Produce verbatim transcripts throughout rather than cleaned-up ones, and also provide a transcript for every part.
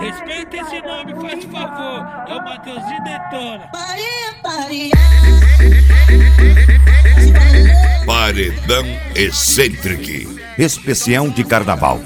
Respeita esse nome, faz favor. É o Mateuzinho Detona. Paredão Excêntrico, especial de carnaval.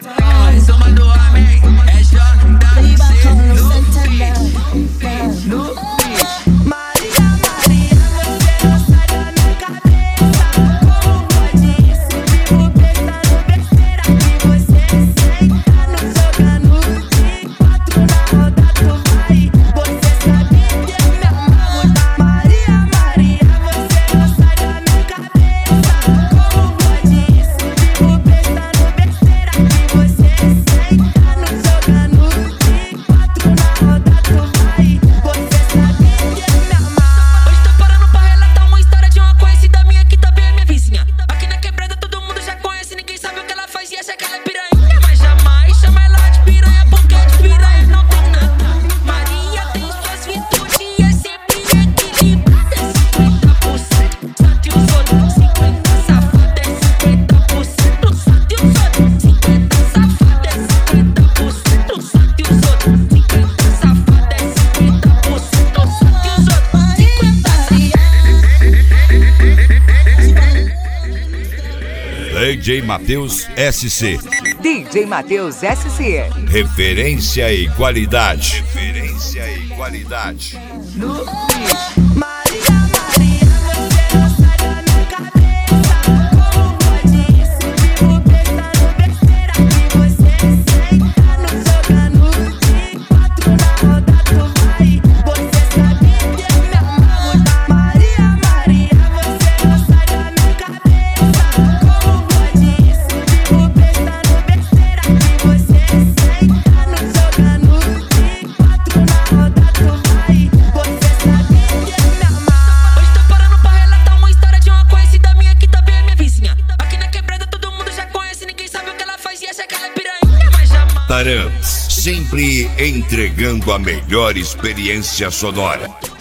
D J Matheus S C. D J Matheus S C. Referência e qualidade. Referência e qualidade. No Tarantos, sempre entregando a melhor experiência sonora.